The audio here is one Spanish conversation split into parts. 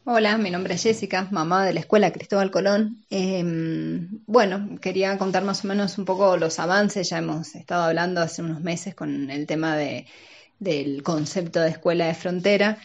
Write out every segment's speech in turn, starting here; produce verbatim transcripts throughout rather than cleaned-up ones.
Hola, mi nombre es Jessica, mamá de la Escuela Cristóbal Colón. Eh, bueno, quería contar más o menos un poco los avances. Ya hemos estado hablando hace unos meses con el tema de, del concepto de escuela de frontera,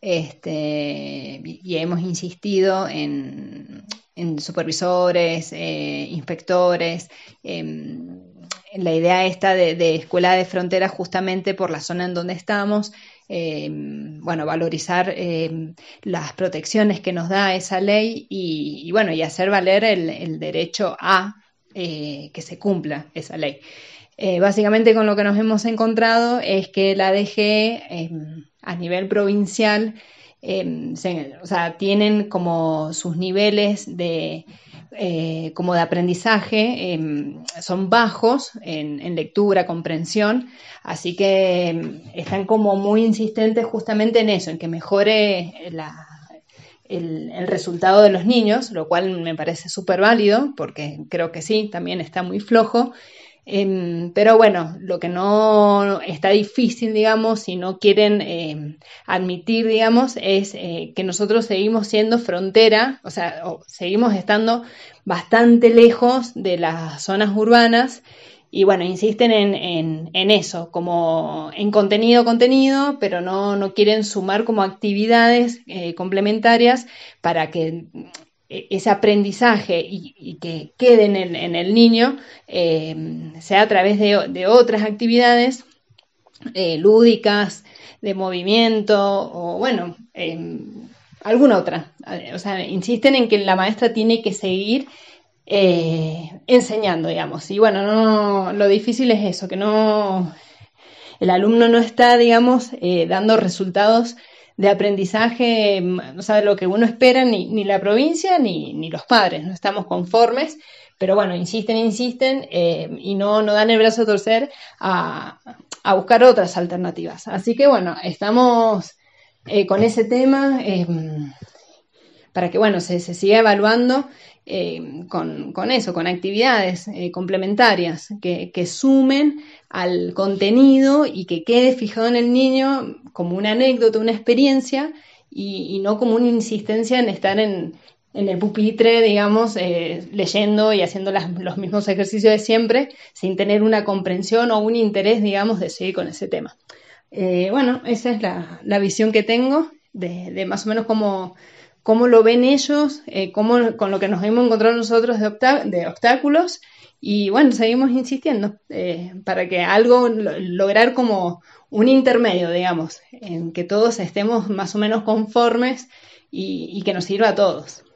este, y hemos insistido en, en supervisores, eh, inspectores, eh, la idea esta de, de escuela de frontera justamente por la zona en donde estamos. Eh, bueno, valorizar eh, las protecciones que nos da esa ley y, y bueno, y hacer valer el, el derecho a eh, que se cumpla esa ley. Eh, básicamente con lo que nos hemos encontrado es que la D G eh, a nivel provincial, eh, se, o sea, tienen como sus niveles de, eh, como de aprendizaje, eh, son bajos en, en, lectura, comprensión, así que eh, están como muy insistentes justamente en eso, en que mejore la, el, el, resultado de los niños, lo cual me parece súper válido, porque creo que sí, también está muy flojo. Eh, pero bueno, lo que no está difícil, digamos, si no quieren eh, admitir, digamos, es eh, que nosotros seguimos siendo frontera, o sea, o seguimos estando bastante lejos de las zonas urbanas y bueno, insisten en, en, en eso, como en contenido, contenido, pero no, no quieren sumar como actividades eh, complementarias para que ese aprendizaje y, y que quede en el, en el niño eh, sea a través de, de otras actividades eh, lúdicas, de movimiento o bueno, eh, alguna otra. O sea, insisten en que la maestra tiene que seguir eh, enseñando, digamos. Y bueno, no, lo difícil es eso, que no, el alumno no está, digamos, eh, dando resultados de aprendizaje, no sabe lo que uno espera, ni, ni la provincia ni, ni los padres, no estamos conformes, pero bueno, insisten, insisten eh, y no, no dan el brazo a torcer a, a buscar otras alternativas. Así que bueno, estamos eh, con ese tema eh, para que bueno, se, se siga evaluando eh, con, con eso, con actividades eh, complementarias que, que sumen al contenido y que quede fijado en el niño como una anécdota, una experiencia y, y no como una insistencia en estar en, en el pupitre, digamos, eh, leyendo y haciendo las, los mismos ejercicios de siempre sin tener una comprensión o un interés, digamos, de seguir con ese tema. Eh, bueno, esa es la, la visión que tengo de, de más o menos cómo, cómo lo ven ellos, eh, cómo, con lo que nos hemos encontrado nosotros de, obstá- de obstáculos y bueno, seguimos insistiendo eh, para que algo, lo, lograr como un intermedio, digamos, en que todos estemos más o menos conformes y, y que nos sirva a todos.